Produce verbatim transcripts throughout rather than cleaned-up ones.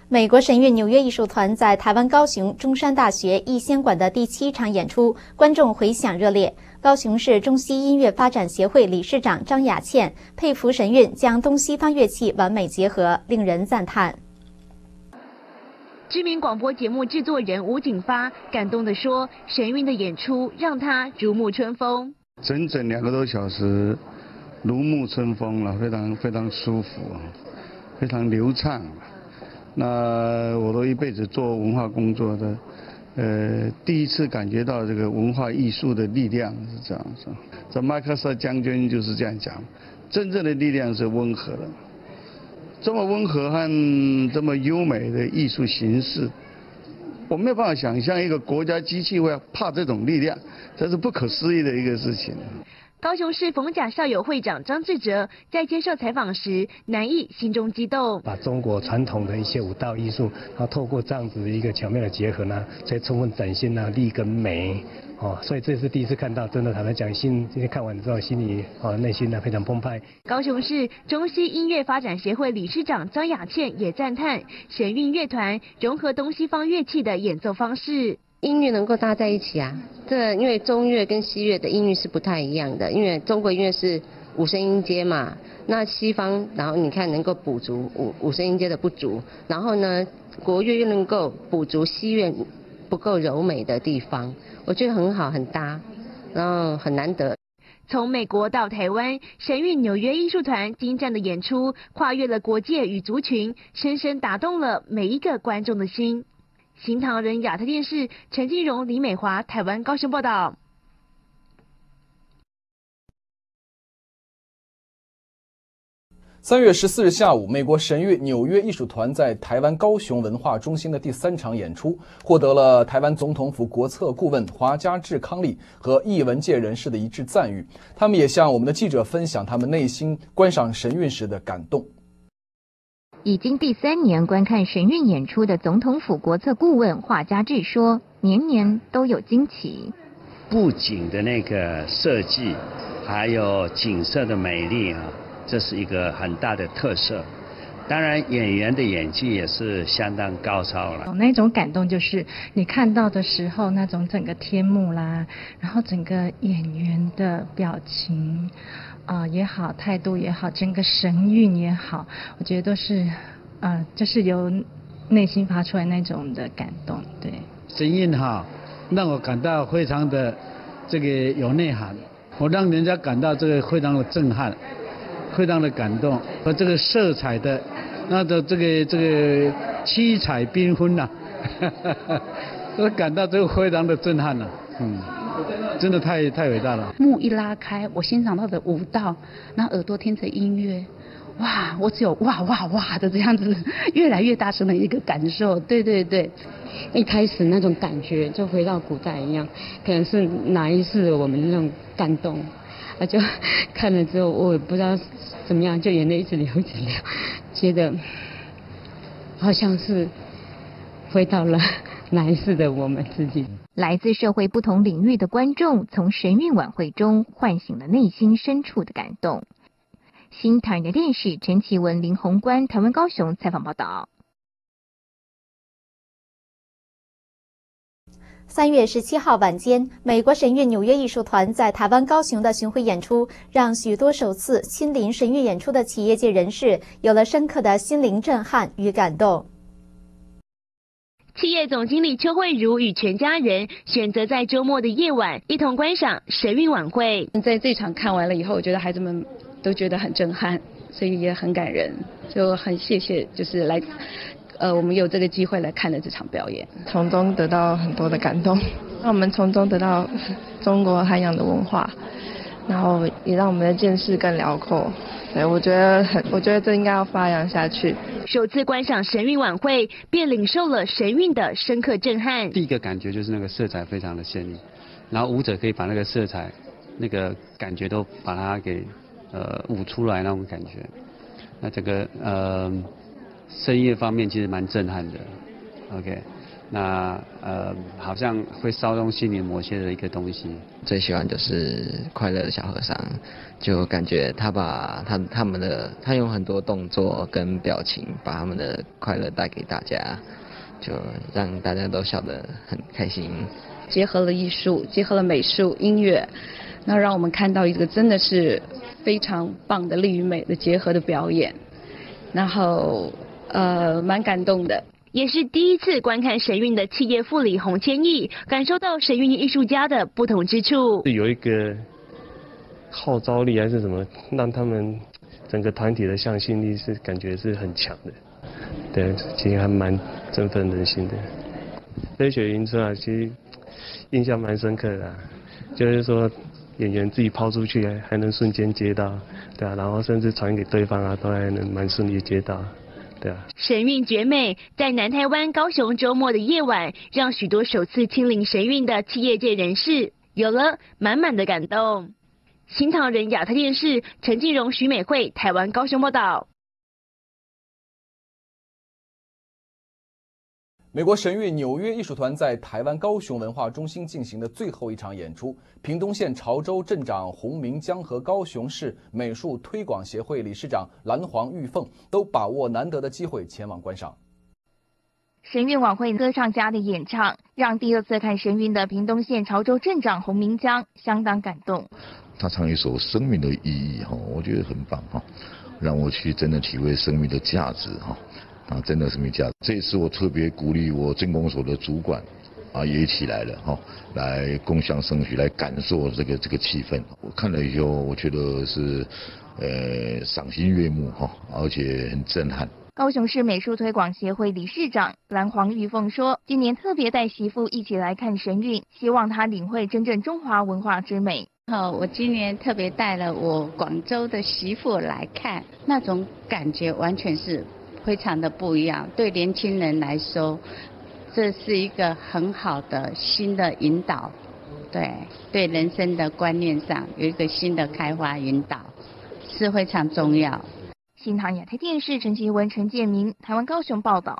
美国神韵纽约艺术团在台湾高雄中山大学逸仙馆的第七场演出，观众回响热烈。高雄市中西音乐发展协会理事长张雅倩佩服神韵将东西方乐器完美结合，令人赞叹。 知名广播节目制作人吴景发感动地说：“神韵的演出让他如沐春风， 整整两个多小时，如沐春风了，非常非常舒服，非常流畅。那我都一辈子做文化工作的，呃，第一次感觉到这个文化艺术的力量是这样子。这麦克瑟将军就是这样讲，真正的力量是温和的。这么温和和这么优美的艺术形式，我没有办法想象一个国家机器会怕这种力量，这是不可思议的一个事情。” 高雄市逢甲校友会长张志哲在接受采访时，难抑心中激动。 把中国传统的一些舞蹈艺术，然后透过这样子的一个巧妙的结合呢，才充分展现了力跟美。哦，所以这是第一次看到，真的坦白讲，心今天看完之后，心里哦内心呢非常澎湃。 高雄市中西音乐发展协会理事长张雅倩也赞叹神韵乐团融合东西方乐器的演奏方式。 音乐能够搭在一起啊，这因为中乐跟西乐的音域是不太一样的，因为中国音乐是五声音阶嘛，那西方然后你看能够补足五五声音阶的不足，然后呢国乐又能够补足西乐不够柔美的地方，我觉得很好很搭，然后很难得。 从美国到台湾，神韵纽约艺术团精湛的演出，跨越了国界与族群，深深打动了每一个观众的心。新唐人亚太电视陈金荣、李美华，台湾高雄报道。 三月十四日下午，美国神韵纽约艺术团在台湾高雄文化中心的第三场演出，获得了台湾总统府国策顾问华家志康利和艺文界人士的一致赞誉。他们也向我们的记者分享他们内心观赏神韵时的感动。 已经第三年观看神韵演出的总统府国策顾问华家志说，年年都有惊奇。 布景的那个设计，还有景色的美丽啊，这是一个很大的特色。当然演员的演技也是相当高超了。 那种感动就是你看到的时候，那种整个天幕啦，然后整个演员的表情啊、呃、也好，态度也好，整个神韵也好，我觉得都是呃就是由内心发出来那种的感动。对， 神韵哈让我感到非常的这个有内涵，我让人家感到这个非常的震撼，非常的感动，和这个色彩的那的这个这个七彩缤纷呐，我感到这个非常的震撼了、啊，嗯，真的太太伟大了。 幕一拉开，我欣赏到的舞蹈，那耳朵听着音乐，哇，我只有哇哇哇的这样子，越来越大声的一个感受。对对对， 一开始那种感觉就回到古代一样，可能是哪一世我们那种感动。啊，就看了之后，我也不知道怎么样，就眼泪一直流，一直流，觉得好像是回到了哪一世的我们自己。 来自社会不同领域的观众，从神韵晚会中唤醒了内心深处的感动。新台的电视陈其文、林宏观，台湾高雄采访报道。 三月十七号晚间，美国神韵纽约艺术团在台湾高雄的巡回演出，让许多首次亲临神韵演出的企业界人士有了深刻的心灵震撼与感动。 企业总经理邱慧茹与全家人选择在周末的夜晚一同观赏神韵晚会。 在这场看完了以后，我觉得孩子们都觉得很震撼，所以也很感人，就很谢谢，就是来。呃，我们有这个机会来看了这场表演， 从中得到很多的感动，让我们从中得到中国汉阳的文化，然后也让我们的见识更辽阔。对，我觉得很，我觉得这应该要发扬下去。 首次观赏神韵晚会，便领受了神韵的深刻震撼。 第一个感觉就是那个色彩非常的鲜丽，然后舞者可以把那个色彩、那个感觉都把它给呃舞出来那种感觉。那这个呃。声乐方面其实蛮震撼的 ，OK， 那呃好像会骚动心里某些的一个东西。 最喜欢就是快乐的小和尚，就感觉他把他他们的他用很多动作跟表情，把他们的快乐带给大家，就让大家都笑得很开心。 结合了艺术，结合了美术、音乐，那让我们看到一个真的是非常棒的力与美的结合的表演，然后呃蛮感动的。 也是第一次观看神韵的企业副理洪千亿，感受到神韵艺术家的不同之处。 有一个号召力还是什么，让他们整个团体的向心力是感觉是很强的。对，其实还蛮振奋人心的。飞雪迎春啊，其实印象蛮深刻的、啊，就是说演员自己抛出去还还能瞬间接到，对啊，然后甚至传给对方啊，都还能蛮顺利接到。对啊， 神韵绝美，在南台湾高雄周末的夜晚，让许多首次亲临神韵的企业界人士有了满满的感动。新唐人亚太电视陈静荣、徐美惠，台湾高雄报道。 美国神韵纽约艺术团在台湾高雄文化中心进行的最后一场演出，屏东县潮州镇长洪明江和高雄市美术推广协会理事长蓝黄玉凤都把握难得的机会前往观赏。 神韵晚会歌唱家的演唱，让第二次看神韵的屏东县潮州镇长洪明江相当感动。 他唱一首《生命的意义》哈，我觉得很棒哈，让我去真的体会生命的价值哈。啊，真的是没价值。这一次我特别鼓励我镇公所的主管，啊，也一起来了哈、哦，来共襄盛举，来感受这个这个气氛。我看了以后，我觉得是，呃，赏心悦目哈、哦，而且很震撼。 高雄市美术推广协会理事长蓝黄玉凤说，今年特别带媳妇一起来看神韵，希望她领会真正中华文化之美。 哦，我今年特别带了我广州的媳妇来看，那种感觉完全是非常的不一样。对年轻人来说，这是一个很好的新的引导，对对人生的观念上有一个新的开发引导，是非常重要。 新唐亚太电视陈其文、陈建明，台湾高雄报道。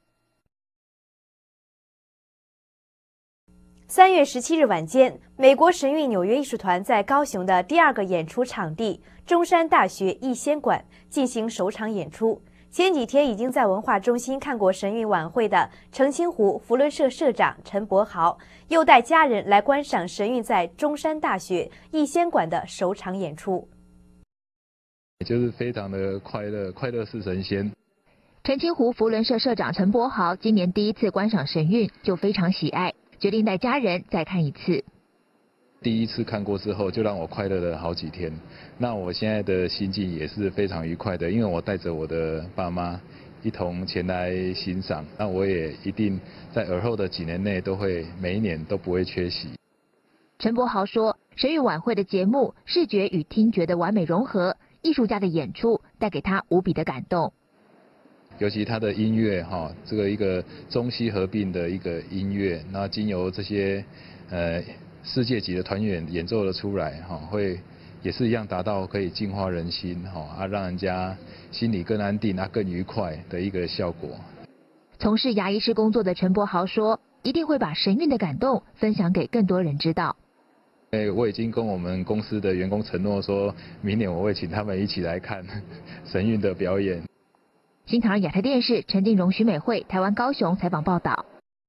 三月十七日晚间，美国神韵纽约艺术团在高雄的第二个演出场地中山大学逸仙馆进行首场演出。前几天已经在文化中心看过神韵晚会的澄清湖扶轮社社长陈柏豪，又带家人来观赏神韵在中山大学逸仙馆的首场演出。 就是非常的快乐，快乐是神仙。 澄清湖扶轮社社长陈柏豪今年第一次观赏神韵，就非常喜爱，决定带家人再看一次。 第一次看过之后，就让我快乐了好几天。那我现在的心境也是非常愉快的，因为我带着我的爸妈一同前来欣赏。那我也一定在而后的几年内都会每一年都不会缺席。 陈柏豪说，神韵晚会的节目视觉与听觉的完美融合，艺术家的演出带给他无比的感动。 尤其他的音乐哈，这个一个中西合并的一个音乐，那经由这些呃。世界级的团员演奏了出来，哈，会也是一样达到可以净化人心，哈啊，让人家心里更安定啊，更愉快的一个效果。 从事牙医师工作的陈柏豪说，一定会把神韵的感动分享给更多人知道。 诶，我已经跟我们公司的员工承诺说，明年我会请他们一起来看神韵的表演。 新唐人亚太电视陈定荣、徐美惠，台湾高雄采访报道。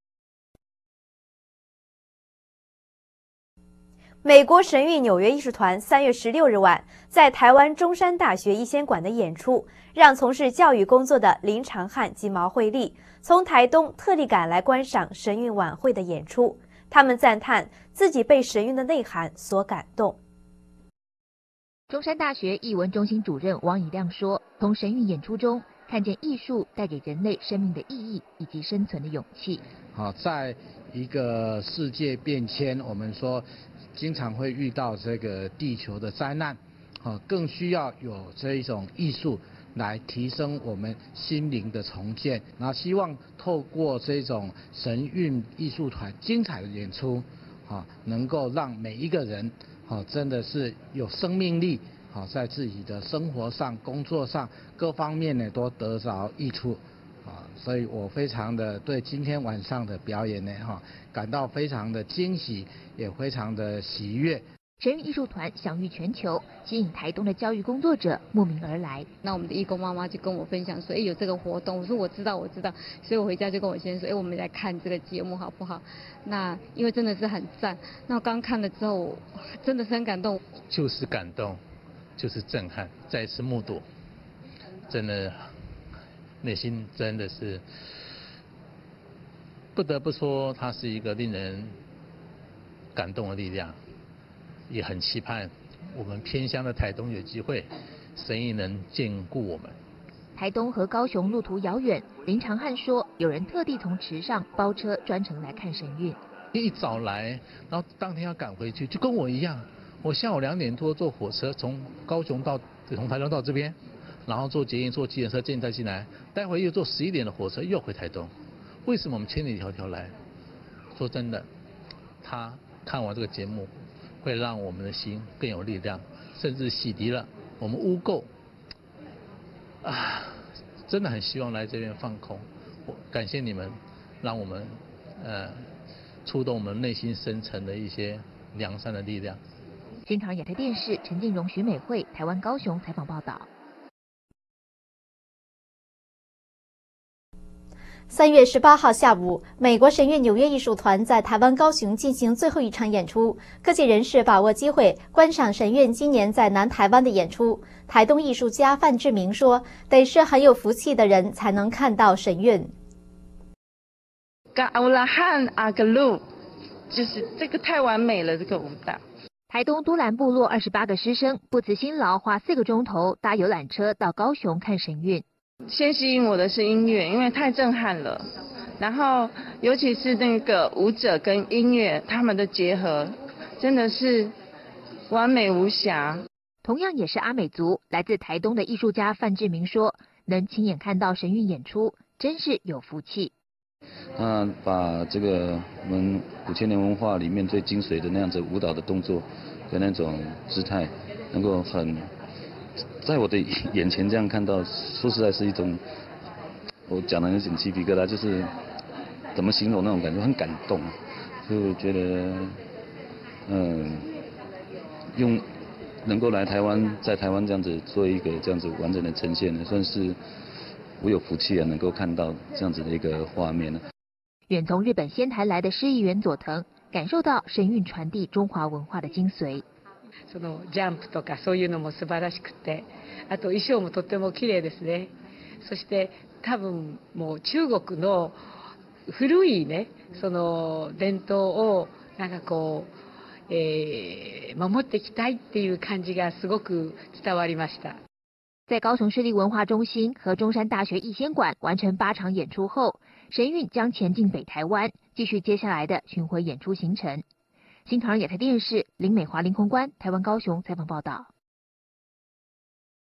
美国神韵纽约艺术团三月十六日晚在台湾中山大学逸仙馆的演出，让从事教育工作的林长汉及毛惠丽从台东特地赶来观赏神韵晚会的演出。他们赞叹自己被神韵的内涵所感动。 中山大学艺文中心主任王以亮说，从神韵演出中看见艺术带给人类生命的意义以及生存的勇气。 好，在一个世界变迁，我们说经常会遇到这个地球的灾难，啊，更需要有这一种艺术来提升我们心灵的重建。然后希望透过这种神韵艺术团精彩的演出，啊，能够让每一个人，啊，真的是有生命力，啊，在自己的生活上、工作上各方面呢都得着益处，啊， 所以我非常的对今天晚上的表演呢哈感到非常的惊喜，也非常的喜悦。 神韵艺术团享誉全球，吸引台东的教育工作者慕名而来。 那我们的义工妈妈就跟我分享说，哎，有这个活动，我说我知道，我知道，所以我回家就跟我先生说，哎，我们来看这个节目好不好？那因为真的是很赞，那我刚看了之后，真的是很感动， 就是感动，就是震撼，再次目睹，真的内心真的是不得不说，它是一个令人感动的力量。也很期盼我们偏乡的台东有机会，神韵能眷顾我们。 台东和高雄路途遥远，林长汉说，有人特地从池上包车专程来看神韵。 一早来，然后当天要赶回去，就跟我一样。我下午两点多坐火车从高雄到从台东到这边，然后坐捷运坐计程车再进来，待会又坐十一点的火车又回台东。为什么我们千里迢迢来？说真的，他看完这个节目，会让我们的心更有力量，甚至洗涤了我们污垢。啊，真的很希望来这边放空。我感谢你们，让我们呃触动我们内心深层的一些良善的力量。 新唐亚太电视陈静荣、徐美惠，台湾高雄采访报道。 三月十八号下午，美国神韵纽约艺术团在台湾高雄进行最后一场演出。各界人士把握机会观赏神韵今年在南台湾的演出。台东艺术家范志明说：“得是很有福气的人才能看到神韵。” 嘎乌拉汉阿格鲁，就是这个太完美了，这个舞蹈。 台东都兰部落二十八个师生不辞辛劳，花四个钟头搭游览车到高雄看神韵。 先吸引我的是音乐，因为太震撼了。然后，尤其是那个舞者跟音乐他们的结合，真的是完美无瑕。 同样也是阿美族，来自台东的艺术家范志明说：“能亲眼看到神韵演出，真是有福气。” 那把这个我们五千年文化里面最精髓的那样子舞蹈的动作跟那种姿态，能够很。在我的眼前这样看到，说实在是一种，我讲的有点鸡皮疙瘩，就是怎么形容那种感觉，很感动，就觉得，嗯，用能够来台湾，在台湾这样子做一个这样子完整的呈现呢，算是我有福气啊，能够看到这样子的一个画面呢。 远从日本仙台来的市议员佐藤感受到神韵传递中华文化的精髓。 そのジャンプとかそういうのも素晴らしくて、あと衣装もとっても綺麗ですね。そして多分もう中国の古いねその伝統をなんかこう、えー、守っていきたいっていう感じがすごく伝わりました。 在高雄市立文化中心和中山大学逸仙馆完成八场演出后，神韵将前进北台湾，继续接下来的巡回演出行程。新唐人亚太电视林美华、林宏官，台湾高雄采访报道。